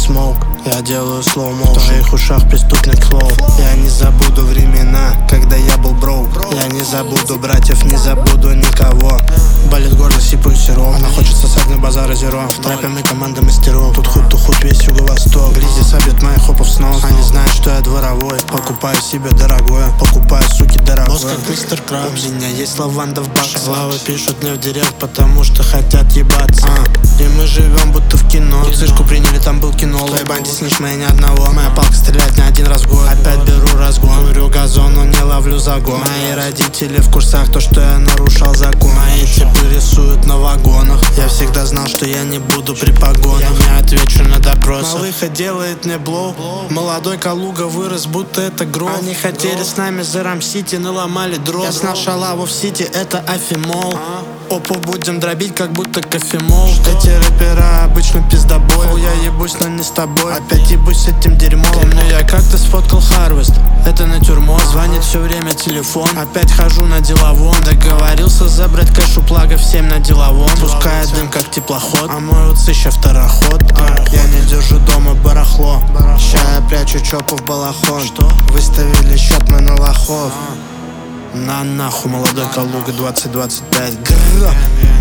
смоук, я делаю slow motion. В твоих ушах преступный флоу. Я не забуду времена, когда я был броук. Я не забуду братьев, не забуду никого. Болит горло, сипаю сироп. Она хочет сосать на базар зеро. В трапе мы команда мастеров. Тут худ, весь юго-восток. Гризи собьет моих хопов с ног. Они знают, что я дворовой. Покупаю себе дорогое, покупаю, суки, дорогое. Босс как мистер Крабс. У меня есть лаванда в баксах. Славы пишут мне в директ, потому что хотят ебаться. И мы живем будто в кино. Цышку приняли, там был кино. В твоей банде снишь моя ни одного. Моя палка стреляет не один раз в год. Опять беру разгон. Курю газон, но не ловлю загон. Мои родители в курсах, то, что я нарушал закон. Мои типы рисуют на вагонах. Я всегда знал, что я не буду при погонах. Я не отвечу на допросы. Малыха делает мне блоу. Молодой Калуга вырос, будто это гроб. Они хотели с нами за Рам-Сити, наломали дров. Я знал шалаву в Сити, это Афимол. Опу будем дробить, как будто кофемол. Эти рэпера обычно пиздобой. Я ебусь, но не с тобой. Опять ебусь с этим дерьмом. Помню, я как-то сфоткал Харвест. Это натюрморт. Звонит все время телефон. Опять хожу на деловом. Договорился забрать кэш у плагов 7 на деловом. Пускает дым, как теплоход. А мой уц еще второход. Я не держу дома барахло. Ща я прячу чопу в балахон. Выставили счет мы на лохов. На нахуй, молодой Калуга 2025.